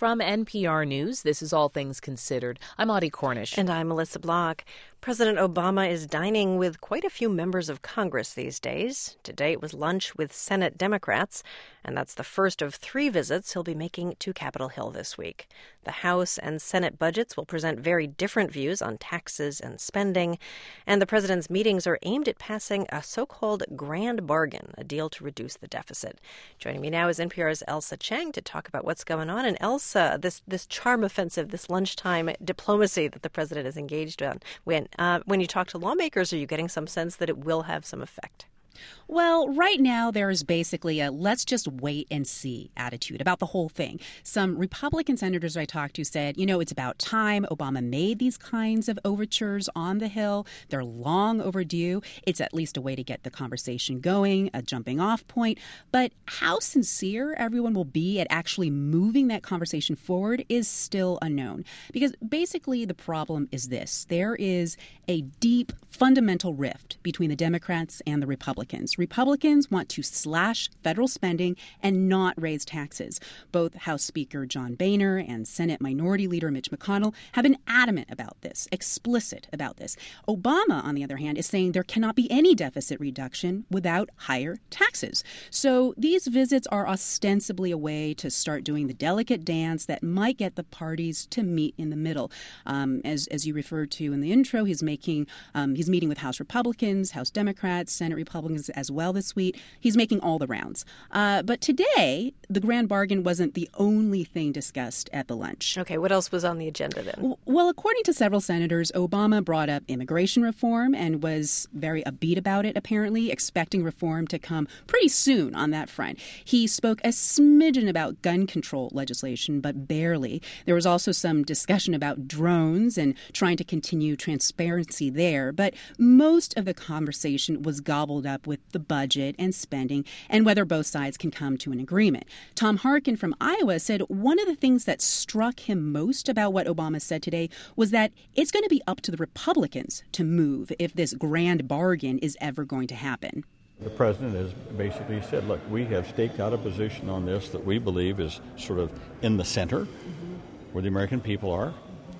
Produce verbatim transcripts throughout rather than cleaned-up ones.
From N P R News, this is All Things Considered. I'm Audie Cornish. And I'm Melissa Block. President Obama is dining with quite a few members of Congress these days. Today it was lunch with Senate Democrats, and that's the first of three visits he'll be making to Capitol Hill this week. The House and Senate budgets will present very different views on taxes and spending, and the president's meetings are aimed at passing a so-called grand bargain, a deal to reduce the deficit. Joining me now is N P R's Ailsa Chang to talk about what's going on. And Ailsa, this this charm offensive, this lunchtime diplomacy that the president is engaged in, when uh, when you talk to lawmakers, are you getting some sense that it will have some effect? Well, right now there is basically a let's just wait and see attitude about the whole thing. Some Republican senators I talked to said, you know, it's about time Obama made these kinds of overtures on the Hill. They're long overdue. It's at least a way to get the conversation going, a jumping off point. But how sincere everyone will be at actually moving that conversation forward is still unknown. Because basically the problem is this. There is a deep fundamental rift between the Democrats and the Republicans. Republicans want to slash federal spending and not raise taxes. Both House Speaker John Boehner and Senate Minority Leader Mitch McConnell have been adamant about this, explicit about this. Obama, on the other hand, is saying there cannot be any deficit reduction without higher taxes. So these visits are ostensibly a way to start doing the delicate dance that might get the parties to meet in the middle. Um, as, as you referred to in the intro, he's making um, he's meeting with House Republicans, House Democrats, Senate Republicans as well this week. He's making all the rounds. Uh, but today, the grand bargain wasn't the only thing discussed at the lunch. Okay, what else was on the agenda then? W- well, according to several senators, Obama brought up immigration reform and was very upbeat about it, apparently, expecting reform to come pretty soon on that front. He spoke a smidgen about gun control legislation, but barely. There was also some discussion about drones and trying to continue transparency there. But most of the conversation was gobbled up with the budget and spending and whether both sides can come to an agreement. Tom Harkin from Iowa said one of the things that struck him most about what Obama said today was that it's going to be up to the Republicans to move if this grand bargain is ever going to happen. The president has basically said, look, we have staked out a position on this that we believe is sort of in the center, mm-hmm. where the American people are.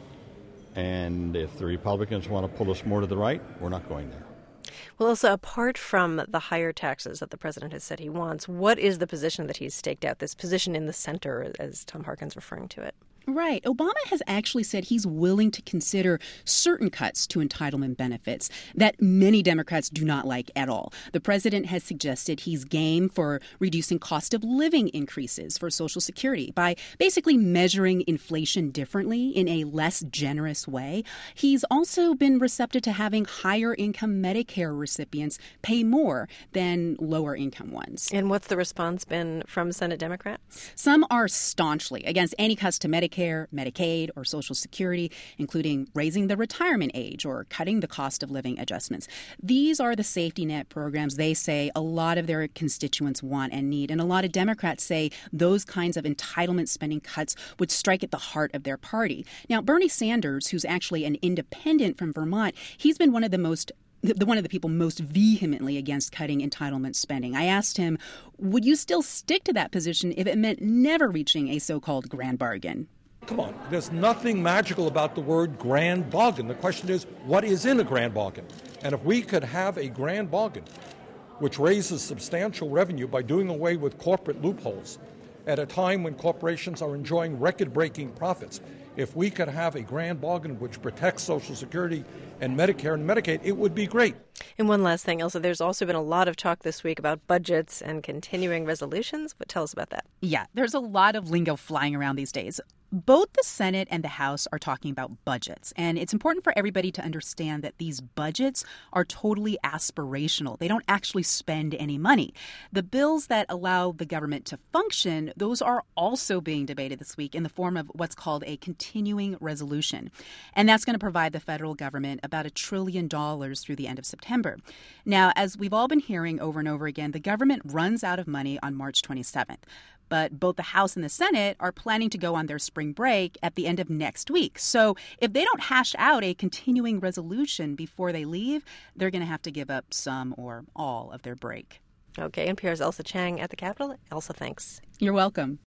And if the Republicans want to pull us more to the right, we're not going there. Well, also, apart from the higher taxes that the president has said he wants, what is the position that he's staked out, this position in the center, as Tom Harkin's referring to it? Right. Obama has actually said he's willing to consider certain cuts to entitlement benefits that many Democrats do not like at all. The president has suggested he's game for reducing cost of living increases for Social Security by basically measuring inflation differently in a less generous way. He's also been receptive to having higher income Medicare recipients pay more than lower income ones. And what's the response been from Senate Democrats? Some are staunchly against any cuts to Medicare, Medicaid, or Social Security, including raising the retirement age or cutting the cost of living adjustments. These are the safety net programs they say a lot of their constituents want and need. And a lot of Democrats say those kinds of entitlement spending cuts would strike at the heart of their party. Now, Bernie Sanders, who's actually an independent from Vermont, he's been one of the most The, one of the people most vehemently against cutting entitlement spending. I asked him, would you still stick to that position if it meant never reaching a so-called grand bargain? Come on, there's nothing magical about the word grand bargain. The question is, what is in a grand bargain? And if we could have a grand bargain which raises substantial revenue by doing away with corporate loopholes at a time when corporations are enjoying record-breaking profits, if we could have a grand bargain which protects Social Security and Medicare and Medicaid, it would be great. And one last thing, Ailsa, there's also been a lot of talk this week about budgets and continuing resolutions. But tell us about that. Yeah, there's a lot of lingo flying around these days. Both the Senate and the House are talking about budgets, and it's important for everybody to understand that these budgets are totally aspirational. They don't actually spend any money. The bills that allow the government to function, those are also being debated this week in the form of what's called a continuing resolution. And that's going to provide the federal government about a trillion dollars through the end of September. Now, as we've all been hearing over and over again, the government runs out of money on March twenty-seventh. But both the House and the Senate are planning to go on their spring break at the end of next week. So if they don't hash out a continuing resolution before they leave, they're going to have to give up some or all of their break. Okay, N P R's Ailsa Chang at the Capitol. Ailsa, thanks. You're welcome.